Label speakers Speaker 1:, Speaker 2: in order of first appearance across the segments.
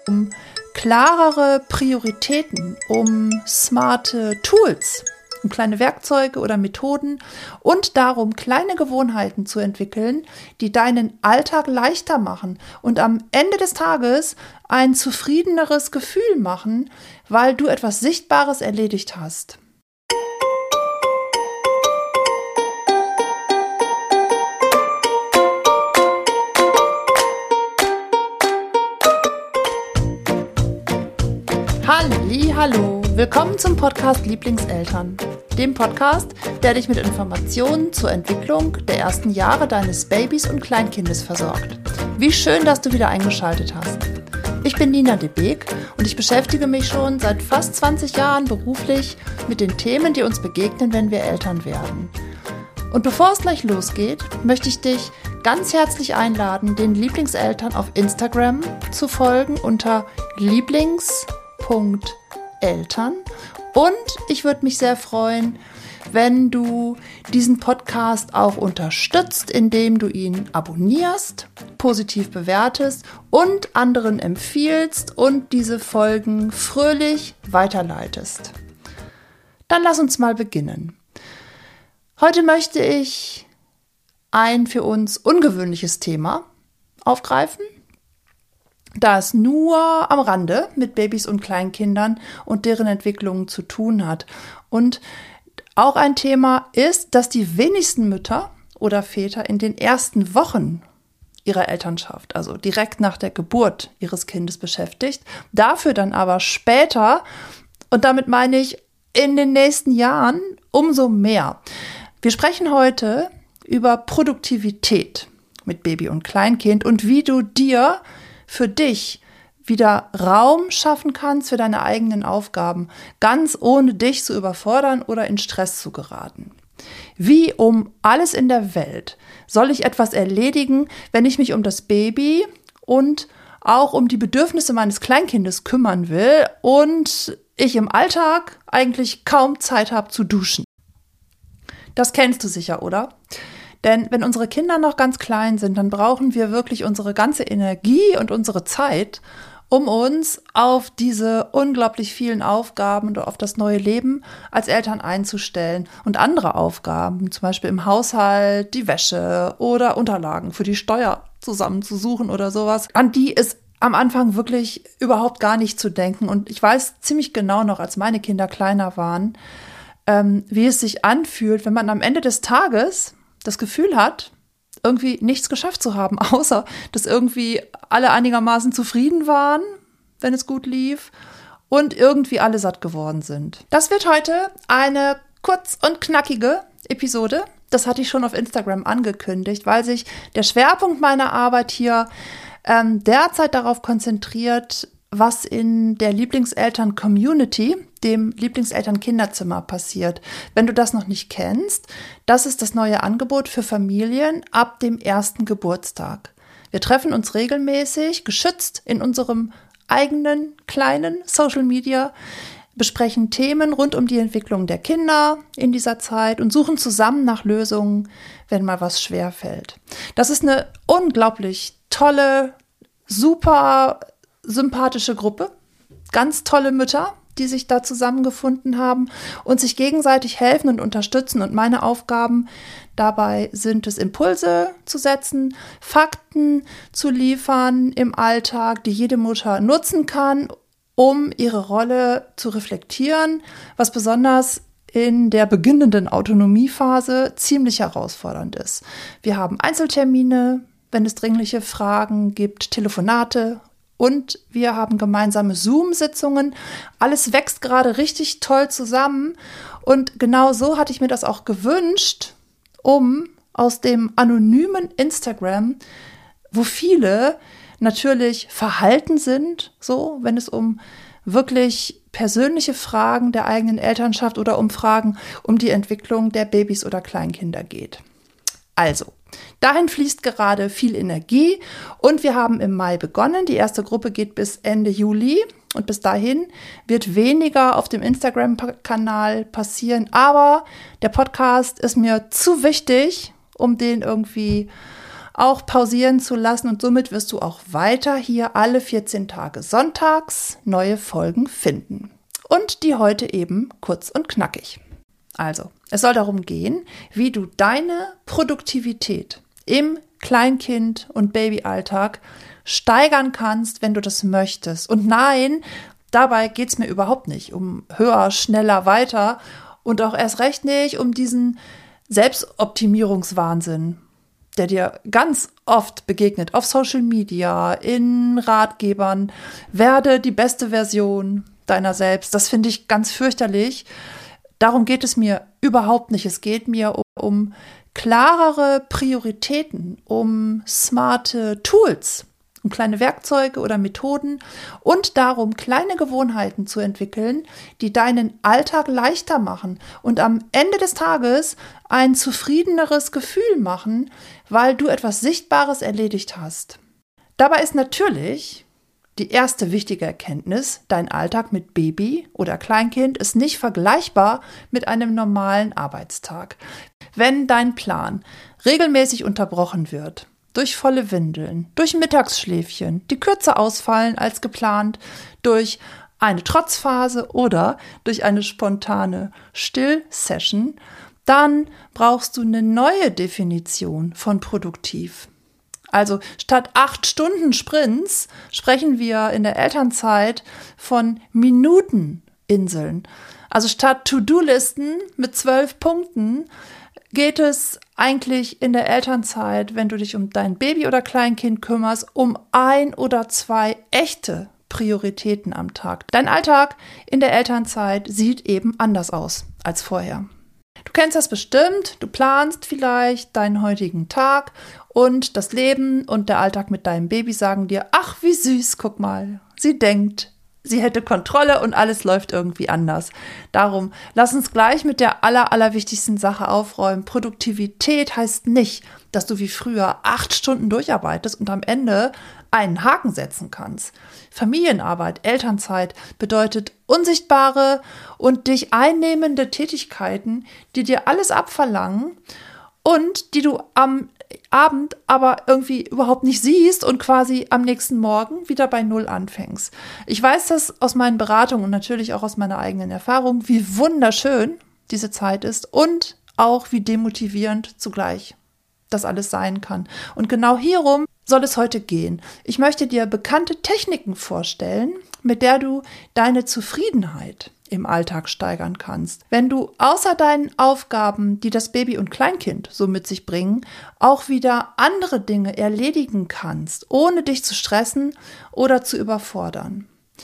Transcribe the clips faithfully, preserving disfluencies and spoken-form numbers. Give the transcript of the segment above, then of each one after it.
Speaker 1: um klarere Prioritäten, um smarte Tools, um kleine Werkzeuge oder Methoden und darum, kleine Gewohnheiten zu entwickeln, die deinen Alltag leichter machen und am Ende des Tages ein zufriedeneres Gefühl machen, weil du etwas Sichtbares erledigt hast. Halli, hallo, willkommen zum Podcast Lieblingseltern, dem Podcast, der dich mit Informationen zur Entwicklung der ersten Jahre deines Babys und Kleinkindes versorgt. Wie schön, dass du wieder eingeschaltet hast. Ich bin Nina de Beek und ich beschäftige mich schon seit fast zwanzig Jahren beruflich mit den Themen, die uns begegnen, wenn wir Eltern werden. Und bevor es gleich losgeht, möchte ich dich ganz herzlich einladen, den Lieblingseltern auf Instagram zu folgen unter Lieblings Eltern. Und ich würde mich sehr freuen, wenn du diesen Podcast auch unterstützt, indem du ihn abonnierst, positiv bewertest und anderen empfiehlst und diese Folgen fröhlich weiterleitest. Dann lass uns mal beginnen. Heute möchte ich ein für uns ungewöhnliches Thema aufgreifen, da es nur am Rande mit Babys und Kleinkindern und deren Entwicklungen zu tun hat. Und auch ein Thema ist, dass die wenigsten Mütter oder Väter in den ersten Wochen ihrer Elternschaft, also direkt nach der Geburt ihres Kindes beschäftigt, dafür dann aber später, und damit meine ich in den nächsten Jahren, umso mehr. Wir sprechen heute über Produktivität mit Baby und Kleinkind und wie du dir für dich wieder Raum schaffen kannst für deine eigenen Aufgaben, ganz ohne dich zu überfordern oder in Stress zu geraten. Wie um alles in der Welt soll ich etwas erledigen, wenn ich mich um das Baby und auch um die Bedürfnisse meines Kleinkindes kümmern will und ich im Alltag eigentlich kaum Zeit habe zu duschen? Das kennst du sicher, oder? Denn wenn unsere Kinder noch ganz klein sind, dann brauchen wir wirklich unsere ganze Energie und unsere Zeit, um uns auf diese unglaublich vielen Aufgaben und auf das neue Leben als Eltern einzustellen und andere Aufgaben, zum Beispiel im Haushalt, die Wäsche oder Unterlagen für die Steuer zusammenzusuchen oder sowas, an die ist am Anfang wirklich überhaupt gar nicht zu denken. Und ich weiß ziemlich genau noch, als meine Kinder kleiner waren, ähm, wie es sich anfühlt, wenn man am Ende des Tages das Gefühl hat, irgendwie nichts geschafft zu haben, außer dass irgendwie alle einigermaßen zufrieden waren, wenn es gut lief und irgendwie alle satt geworden sind. Das wird heute eine kurz und knackige Episode. Das hatte ich schon auf Instagram angekündigt, weil sich der Schwerpunkt meiner Arbeit hier ähm, derzeit darauf konzentriert, was in der Lieblingseltern-Community, dem Lieblingseltern-Kinderzimmer passiert. Wenn du das noch nicht kennst, das ist das neue Angebot für Familien ab dem ersten Geburtstag. Wir treffen uns regelmäßig, geschützt in unserem eigenen kleinen Social Media, besprechen Themen rund um die Entwicklung der Kinder in dieser Zeit und suchen zusammen nach Lösungen, wenn mal was schwerfällt. Das ist eine unglaublich tolle, super sympathische Gruppe, ganz tolle Mütter, die sich da zusammengefunden haben und sich gegenseitig helfen und unterstützen. Und meine Aufgaben dabei sind es, Impulse zu setzen, Fakten zu liefern im Alltag, die jede Mutter nutzen kann, um ihre Rolle zu reflektieren, was besonders in der beginnenden Autonomiephase ziemlich herausfordernd ist. Wir haben Einzeltermine, wenn es dringliche Fragen gibt, Telefonate, und wir haben gemeinsame Zoom-Sitzungen. Alles wächst gerade richtig toll zusammen. Und genau so hatte ich mir das auch gewünscht, um aus dem anonymen Instagram, wo viele natürlich verhalten sind, so, wenn es um wirklich persönliche Fragen der eigenen Elternschaft oder um Fragen um die Entwicklung der Babys oder Kleinkinder geht. Also, dahin fließt gerade viel Energie und wir haben im Mai begonnen. Die erste Gruppe geht bis Ende Juli und bis dahin wird weniger auf dem Instagram-Kanal passieren. Aber der Podcast ist mir zu wichtig, um den irgendwie auch pausieren zu lassen und somit wirst du auch weiter hier alle vierzehn Tage sonntags neue Folgen finden. Und die heute eben kurz und knackig. Also, es soll darum gehen, wie du deine Produktivität im Kleinkind- und Babyalltag steigern kannst, wenn du das möchtest. Und nein, dabei geht es mir überhaupt nicht um höher, schneller, weiter und auch erst recht nicht um diesen Selbstoptimierungswahnsinn, der dir ganz oft begegnet auf Social Media, in Ratgebern. Werde die beste Version deiner selbst. Das finde ich ganz fürchterlich. Darum geht es mir überhaupt nicht. Es geht mir um, um klarere Prioritäten, um smarte Tools, um kleine Werkzeuge oder Methoden und darum, kleine Gewohnheiten zu entwickeln, die deinen Alltag leichter machen und am Ende des Tages ein zufriedeneres Gefühl machen, weil du etwas Sichtbares erledigt hast. Dabei ist natürlich die erste wichtige Erkenntnis: Dein Alltag mit Baby oder Kleinkind ist nicht vergleichbar mit einem normalen Arbeitstag. Wenn dein Plan regelmäßig unterbrochen wird, durch volle Windeln, durch Mittagsschläfchen, die kürzer ausfallen als geplant, durch eine Trotzphase oder durch eine spontane Stillsession, dann brauchst du eine neue Definition von produktiv. Also statt acht Stunden Sprints sprechen wir in der Elternzeit von Minuteninseln. Also statt To-Do-Listen mit zwölf Punkten geht es eigentlich in der Elternzeit, wenn du dich um dein Baby oder Kleinkind kümmerst, um ein oder zwei echte Prioritäten am Tag. Dein Alltag in der Elternzeit sieht eben anders aus als vorher. Du kennst das bestimmt, du planst vielleicht deinen heutigen Tag und das Leben und der Alltag mit deinem Baby sagen dir: Ach, wie süß, guck mal, sie denkt, sie hätte Kontrolle und alles läuft irgendwie anders. Darum, lass uns gleich mit der aller, allerwichtigsten Sache aufräumen. Produktivität heißt nicht, dass du wie früher acht Stunden durcharbeitest und am Ende einen Haken setzen kannst. Familienarbeit, Elternzeit bedeutet unsichtbare und dich einnehmende Tätigkeiten, die dir alles abverlangen und die du am Abend aber irgendwie überhaupt nicht siehst und quasi am nächsten Morgen wieder bei Null anfängst. Ich weiß das aus meinen Beratungen und natürlich auch aus meiner eigenen Erfahrung, wie wunderschön diese Zeit ist und auch wie demotivierend zugleich das alles sein kann. Und genau hierum soll es heute gehen. Ich möchte dir bekannte Techniken vorstellen, mit der du deine Zufriedenheit im Alltag steigern kannst. Wenn du außer deinen Aufgaben, die das Baby und Kleinkind so mit sich bringen, auch wieder andere Dinge erledigen kannst, ohne dich zu stressen oder zu überfordern.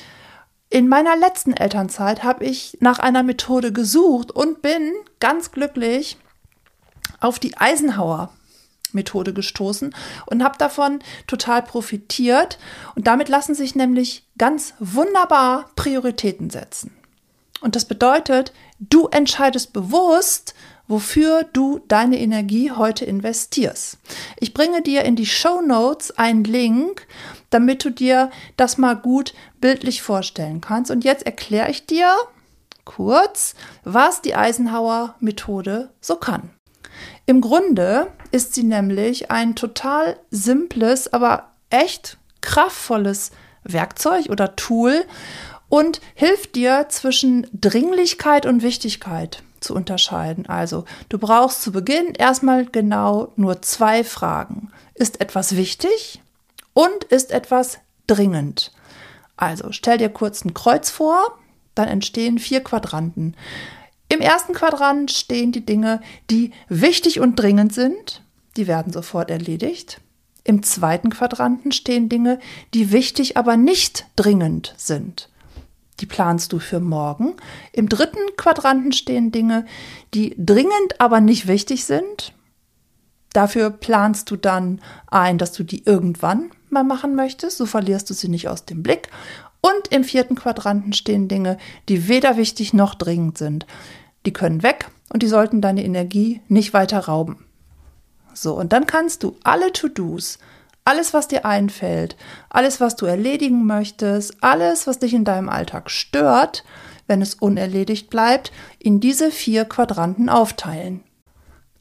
Speaker 1: In meiner letzten Elternzeit habe ich nach einer Methode gesucht und bin ganz glücklich auf die Eisenhower Methode gestoßen und habe davon total profitiert. Und damit lassen sich nämlich ganz wunderbar Prioritäten setzen. Und das bedeutet, du entscheidest bewusst, wofür du deine Energie heute investierst. Ich bringe dir in die Shownotes einen Link, damit du dir das mal gut bildlich vorstellen kannst. Und jetzt erkläre ich dir kurz, was die Eisenhower-Methode so kann. Im Grunde ist sie nämlich ein total simples, aber echt kraftvolles Werkzeug oder Tool und hilft dir zwischen Dringlichkeit und Wichtigkeit zu unterscheiden. Also du brauchst zu Beginn erstmal genau nur zwei Fragen. Ist etwas wichtig und ist etwas dringend? Also stell dir kurz ein Kreuz vor, dann entstehen vier Quadranten. Im ersten Quadrant stehen die Dinge, die wichtig und dringend sind. Die werden sofort erledigt. Im zweiten Quadranten stehen Dinge, die wichtig, aber nicht dringend sind. Die planst du für morgen. Im dritten Quadranten stehen Dinge, die dringend, aber nicht wichtig sind. Dafür planst du dann ein, dass du die irgendwann mal machen möchtest. So verlierst du sie nicht aus dem Blick. Und im vierten Quadranten stehen Dinge, die weder wichtig noch dringend sind. Die können weg und die sollten deine Energie nicht weiter rauben. So, und dann kannst du alle To-Dos, alles, was dir einfällt, alles, was du erledigen möchtest, alles, was dich in deinem Alltag stört, wenn es unerledigt bleibt, in diese vier Quadranten aufteilen.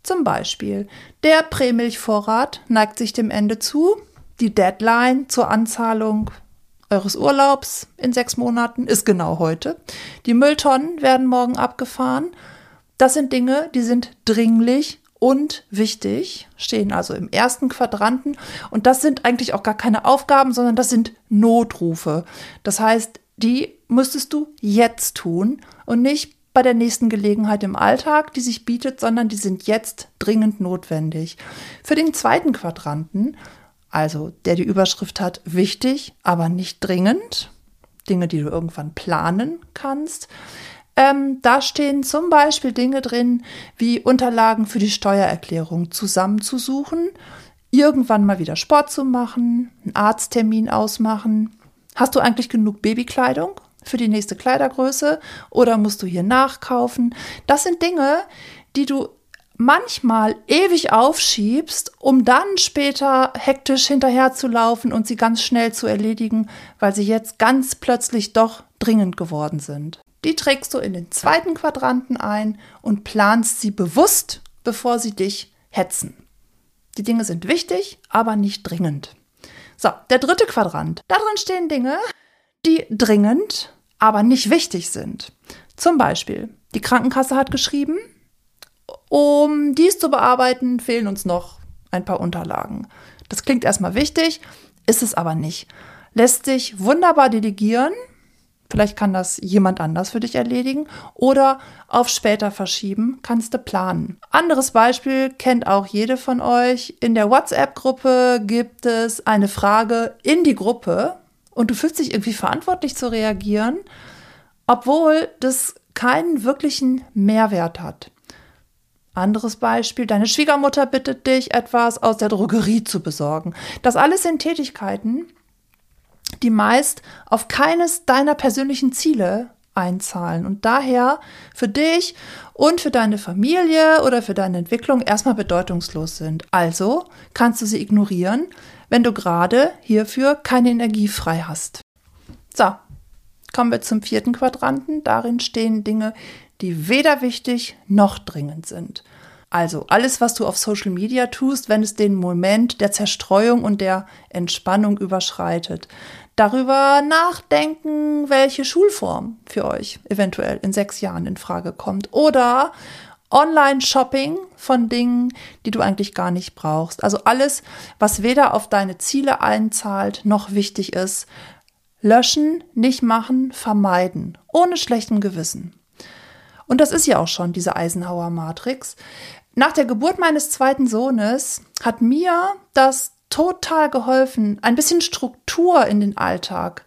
Speaker 1: Zum Beispiel, der Prämilchvorrat neigt sich dem Ende zu. Die Deadline zur Anzahlung eures Urlaubs in sechs Monaten ist genau heute. Die Mülltonnen werden morgen abgefahren. Das sind Dinge, die sind dringlich und wichtig, stehen also im ersten Quadranten. Und das sind eigentlich auch gar keine Aufgaben, sondern das sind Notrufe. Das heißt, die müsstest du jetzt tun und nicht bei der nächsten Gelegenheit im Alltag, die sich bietet, sondern die sind jetzt dringend notwendig. Für den zweiten Quadranten, also der die Überschrift hat, wichtig, aber nicht dringend, Dinge, die du irgendwann planen kannst, ähm, da stehen zum Beispiel Dinge drin, wie Unterlagen für die Steuererklärung zusammenzusuchen, irgendwann mal wieder Sport zu machen, einen Arzttermin ausmachen. Hast du eigentlich genug Babykleidung für die nächste Kleidergröße oder musst du hier nachkaufen? Das sind Dinge, die du manchmal ewig aufschiebst, um dann später hektisch hinterherzulaufen und sie ganz schnell zu erledigen, weil sie jetzt ganz plötzlich doch dringend geworden sind. Die trägst du in den zweiten Quadranten ein und planst sie bewusst, bevor sie dich hetzen. Die Dinge sind wichtig, aber nicht dringend. So, der dritte Quadrant. Da drin stehen Dinge, die dringend, aber nicht wichtig sind. Zum Beispiel, die Krankenkasse hat geschrieben, um dies zu bearbeiten, fehlen uns noch ein paar Unterlagen. Das klingt erstmal wichtig, ist es aber nicht. Lässt sich wunderbar delegieren, vielleicht kann das jemand anders für dich erledigen oder auf später verschieben, kannst du planen. Anderes Beispiel kennt auch jede von euch. In der WhatsApp-Gruppe gibt es eine Frage in die Gruppe und du fühlst dich irgendwie verantwortlich zu reagieren, obwohl das keinen wirklichen Mehrwert hat. Anderes Beispiel, deine Schwiegermutter bittet dich, etwas aus der Drogerie zu besorgen. Das alles sind Tätigkeiten, die meist auf keines deiner persönlichen Ziele einzahlen und daher für dich und für deine Familie oder für deine Entwicklung erstmal bedeutungslos sind. Also kannst du sie ignorieren, wenn du gerade hierfür keine Energie frei hast. So, kommen wir zum vierten Quadranten. Darin stehen Dinge, die weder wichtig noch dringend sind. Also alles, was du auf Social Media tust, wenn es den Moment der Zerstreuung und der Entspannung überschreitet. Darüber nachdenken, welche Schulform für euch eventuell in sechs Jahren in Frage kommt. Oder Online-Shopping von Dingen, die du eigentlich gar nicht brauchst. Also alles, was weder auf deine Ziele einzahlt, noch wichtig ist. Löschen, nicht machen, vermeiden. Ohne schlechtem Gewissen. Und das ist ja auch schon diese Eisenhower-Matrix. Nach der Geburt meines zweiten Sohnes hat mir das total geholfen, ein bisschen Struktur in den Alltag,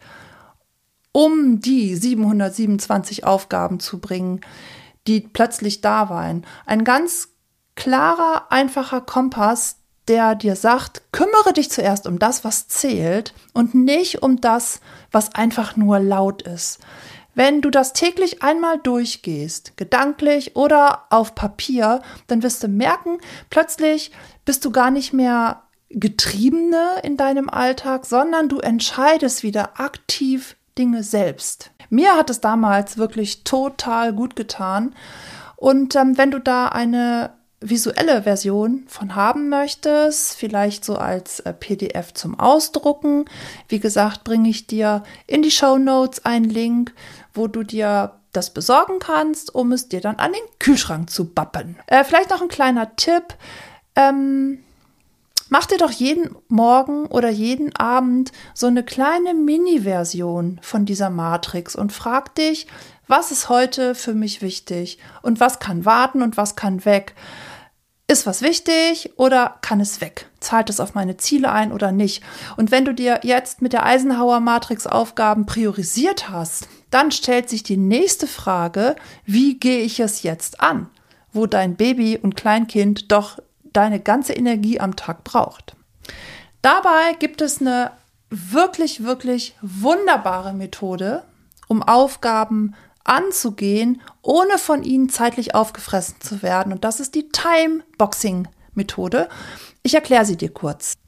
Speaker 1: um die siebenhundertsiebenundzwanzig Aufgaben zu bringen, die plötzlich da waren. Ein ganz klarer, einfacher Kompass, der dir sagt, kümmere dich zuerst um das, was zählt und nicht um das, was einfach nur laut ist. Wenn du das täglich einmal durchgehst, gedanklich oder auf Papier, dann wirst du merken, plötzlich bist du gar nicht mehr Getriebene in deinem Alltag, sondern du entscheidest wieder aktiv Dinge selbst. Mir hat es damals wirklich total gut getan. Und ähm, wenn du da eine visuelle Version von haben möchtest, vielleicht so als äh, P D F zum Ausdrucken, wie gesagt, bringe ich dir in die Shownotes einen Link, wo du dir das besorgen kannst, um es dir dann an den Kühlschrank zu bappen. Äh, vielleicht noch ein kleiner Tipp. Ähm, Mach dir doch jeden Morgen oder jeden Abend so eine kleine Mini-Version von dieser Matrix und frag dich, was ist heute für mich wichtig und was kann warten und was kann weg? Ist was wichtig oder kann es weg? Zahlt es auf meine Ziele ein oder nicht? Und wenn du dir jetzt mit der Eisenhower-Matrix Aufgaben priorisiert hast, dann stellt sich die nächste Frage, wie gehe ich es jetzt an? Wo dein Baby und Kleinkind doch deine ganze Energie am Tag braucht. Dabei gibt es eine wirklich, wirklich wunderbare Methode, um Aufgaben anzugehen, ohne von ihnen zeitlich aufgefressen zu werden. Und das ist die Time-Boxing-Methode. Ich erkläre sie dir kurz.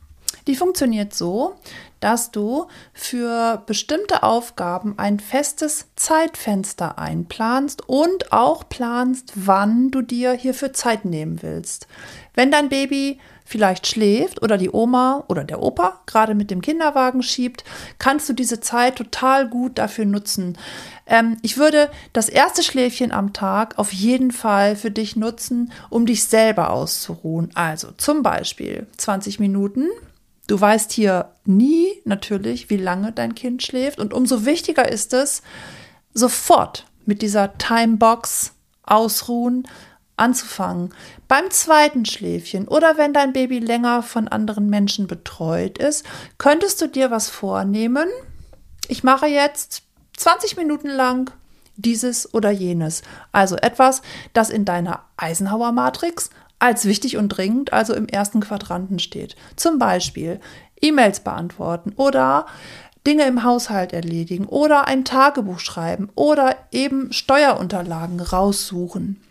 Speaker 1: Die funktioniert so, dass du für bestimmte Aufgaben ein festes Zeitfenster einplanst und auch planst, wann du dir hierfür Zeit nehmen willst. Wenn dein Baby vielleicht schläft oder die Oma oder der Opa gerade mit dem Kinderwagen schiebt, kannst du diese Zeit total gut dafür nutzen. Ähm, ich würde das erste Schläfchen am Tag auf jeden Fall für dich nutzen, um dich selber auszuruhen. Also zum Beispiel zwanzig Minuten. Du weißt hier nie natürlich, wie lange dein Kind schläft, und umso wichtiger ist es, sofort mit dieser Timebox ausruhen, anzufangen. Beim zweiten Schläfchen oder wenn dein Baby länger von anderen Menschen betreut ist, könntest du dir was vornehmen. Ich mache jetzt zwanzig Minuten lang dieses oder jenes. Also etwas, das in deiner Eisenhower-Matrix als wichtig und dringend, also im ersten Quadranten steht. Zum Beispiel E-Mails beantworten oder Dinge im Haushalt erledigen oder ein Tagebuch schreiben oder eben Steuerunterlagen raussuchen.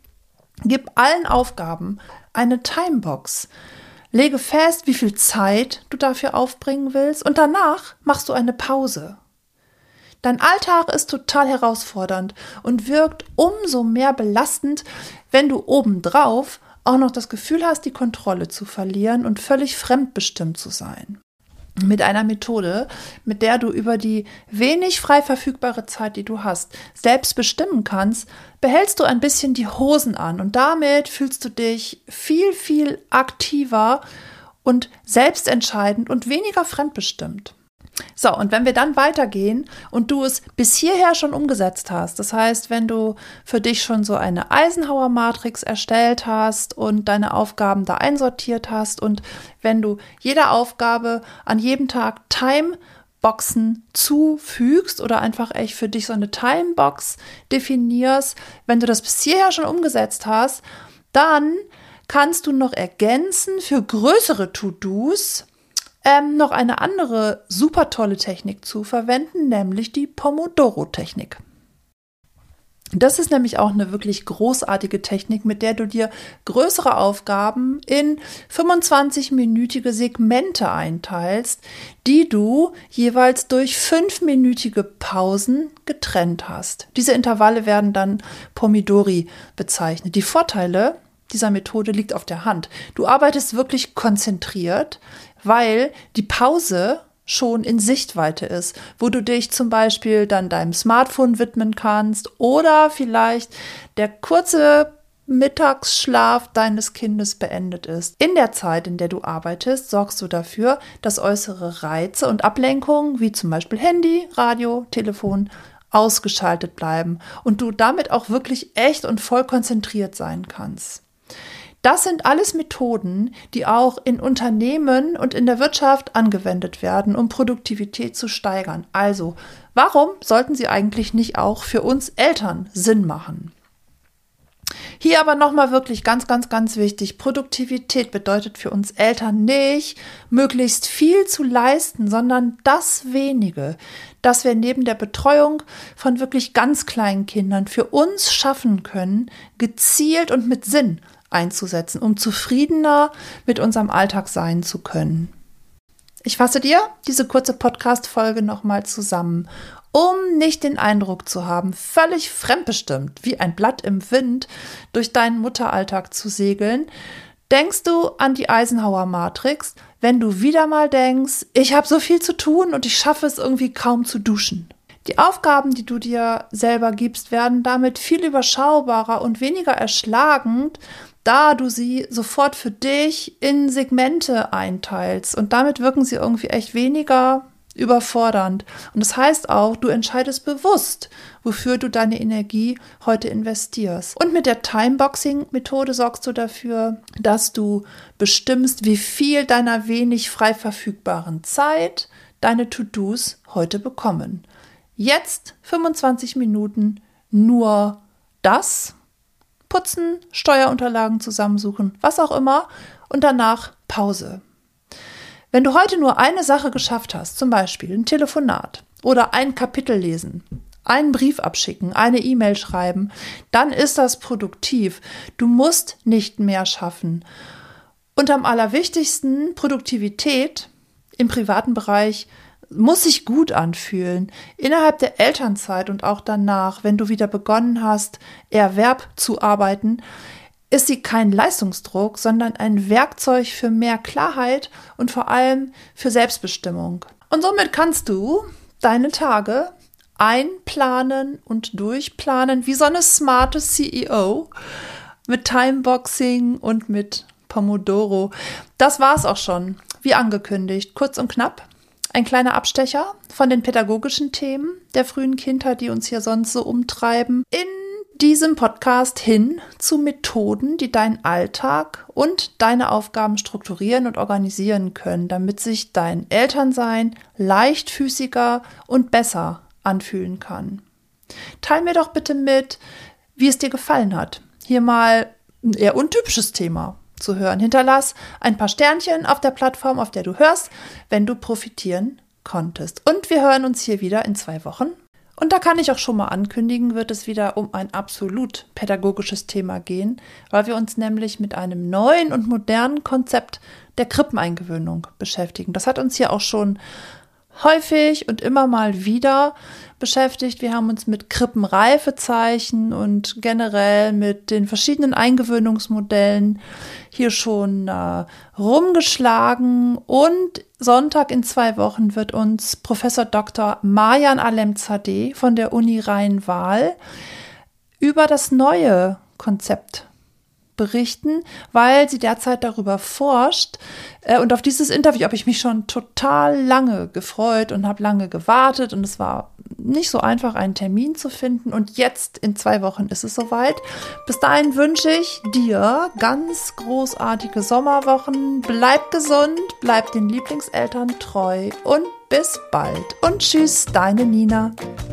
Speaker 1: Gib allen Aufgaben eine Timebox. Lege fest, wie viel Zeit du dafür aufbringen willst, und danach machst du eine Pause. Dein Alltag ist total herausfordernd und wirkt umso mehr belastend, wenn du obendrauf auch noch das Gefühl hast, die Kontrolle zu verlieren und völlig fremdbestimmt zu sein. Mit einer Methode, mit der du über die wenig frei verfügbare Zeit, die du hast, selbst bestimmen kannst, behältst du ein bisschen die Hosen an und damit fühlst du dich viel, viel aktiver und selbstentscheidend und weniger fremdbestimmt. So, und wenn wir dann weitergehen und du es bis hierher schon umgesetzt hast, das heißt, wenn du für dich schon so eine Eisenhower-Matrix erstellt hast und deine Aufgaben da einsortiert hast und wenn du jeder Aufgabe an jedem Tag Timeboxen zufügst oder einfach echt für dich so eine Timebox definierst, wenn du das bis hierher schon umgesetzt hast, dann kannst du noch ergänzen für größere To-Dos Ähm, noch eine andere super tolle Technik zu verwenden, nämlich die Pomodoro-Technik. Das ist nämlich auch eine wirklich großartige Technik, mit der du dir größere Aufgaben in fünfundzwanzig-minütige Segmente einteilst, die du jeweils durch fünfminütige Pausen getrennt hast. Diese Intervalle werden dann Pomodori bezeichnet. Die Vorteile dieser Methode liegt auf der Hand. Du arbeitest wirklich konzentriert, weil die Pause schon in Sichtweite ist, wo du dich zum Beispiel dann deinem Smartphone widmen kannst oder vielleicht der kurze Mittagsschlaf deines Kindes beendet ist. In der Zeit, in der du arbeitest, sorgst du dafür, dass äußere Reize und Ablenkungen, wie zum Beispiel Handy, Radio, Telefon, ausgeschaltet bleiben und du damit auch wirklich echt und voll konzentriert sein kannst. Das sind alles Methoden, die auch in Unternehmen und in der Wirtschaft angewendet werden, um Produktivität zu steigern. Also, warum sollten sie eigentlich nicht auch für uns Eltern Sinn machen? Hier aber nochmal wirklich ganz, ganz, ganz wichtig. Produktivität bedeutet für uns Eltern nicht, möglichst viel zu leisten, sondern das wenige, das wir neben der Betreuung von wirklich ganz kleinen Kindern für uns schaffen können, gezielt und mit Sinn einzusetzen, um zufriedener mit unserem Alltag sein zu können. Ich fasse dir diese kurze Podcast-Folge nochmal zusammen, um nicht den Eindruck zu haben, völlig fremdbestimmt, wie ein Blatt im Wind, durch deinen Mutteralltag zu segeln. Denkst du an die Eisenhower-Matrix, wenn du wieder mal denkst, ich habe so viel zu tun und ich schaffe es irgendwie kaum zu duschen? Die Aufgaben, die du dir selber gibst, werden damit viel überschaubarer und weniger erschlagend, da du sie sofort für dich in Segmente einteilst. Und damit wirken sie irgendwie echt weniger überfordernd. Und das heißt auch, du entscheidest bewusst, wofür du deine Energie heute investierst. Und mit der Timeboxing-Methode sorgst du dafür, dass du bestimmst, wie viel deiner wenig frei verfügbaren Zeit deine To-Dos heute bekommen. Jetzt fünfundzwanzig Minuten nur das, putzen, Steuerunterlagen zusammensuchen, was auch immer, und danach Pause. Wenn du heute nur eine Sache geschafft hast, zum Beispiel ein Telefonat oder ein Kapitel lesen, einen Brief abschicken, eine E-Mail schreiben, dann ist das produktiv. Du musst nicht mehr schaffen. Und am allerwichtigsten, Produktivität im privaten Bereich muss sich gut anfühlen. Innerhalb der Elternzeit und auch danach, wenn du wieder begonnen hast, Erwerb zu arbeiten, ist sie kein Leistungsdruck, sondern ein Werkzeug für mehr Klarheit und vor allem für Selbstbestimmung. Und somit kannst du deine Tage einplanen und durchplanen wie so eine smarte C E O mit Timeboxing und mit Pomodoro. Das war's auch schon, wie angekündigt, kurz und knapp. Ein kleiner Abstecher von den pädagogischen Themen der frühen Kindheit, die uns hier sonst so umtreiben, in diesem Podcast hin zu Methoden, die deinen Alltag und deine Aufgaben strukturieren und organisieren können, damit sich dein Elternsein leichtfüßiger und besser anfühlen kann. Teil mir doch bitte mit, wie es dir gefallen hat. Hier mal ein eher untypisches Thema zu hören. Hinterlass ein paar Sternchen auf der Plattform, auf der du hörst, wenn du profitieren konntest. Und wir hören uns hier wieder in zwei Wochen. Und da kann ich auch schon mal ankündigen, wird es wieder um ein absolut pädagogisches Thema gehen, weil wir uns nämlich mit einem neuen und modernen Konzept der Krippeneingewöhnung beschäftigen. Das hat uns hier auch schon häufig und immer mal wieder beschäftigt. Wir haben uns mit Krippenreifezeichen und generell mit den verschiedenen Eingewöhnungsmodellen hier schon äh, rumgeschlagen. Und Sonntag in zwei Wochen wird uns Professor Doktor Marjan Alemzadeh von der Uni Rhein-Waal über das neue Konzept berichten, weil sie derzeit darüber forscht. Und auf dieses Interview habe ich mich schon total lange gefreut und habe lange gewartet. Und es war nicht so einfach, einen Termin zu finden. Und jetzt in zwei Wochen ist es soweit. Bis dahin wünsche ich dir ganz großartige Sommerwochen. Bleib gesund, bleib den Lieblingseltern treu und bis bald. Und tschüss, deine Nina.